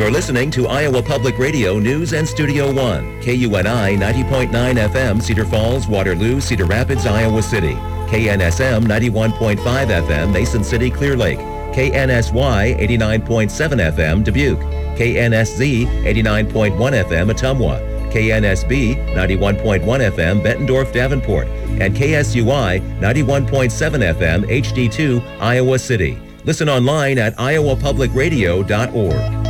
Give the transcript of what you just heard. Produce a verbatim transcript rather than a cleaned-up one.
You're listening to Iowa Public Radio News and Studio One. K U N I ninety point nine F M, Cedar Falls, Waterloo, Cedar Rapids, Iowa City. K N S M ninety-one point five F M, Mason City, Clear Lake. K N S Y eighty-nine point seven F M, Dubuque. K N S Z eighty-nine point one F M, Ottumwa. K N S B ninety-one point one F M, Bettendorf, Davenport. And K S U I ninety-one point seven F M, H D two, Iowa City. Listen online at iowa public radio dot org.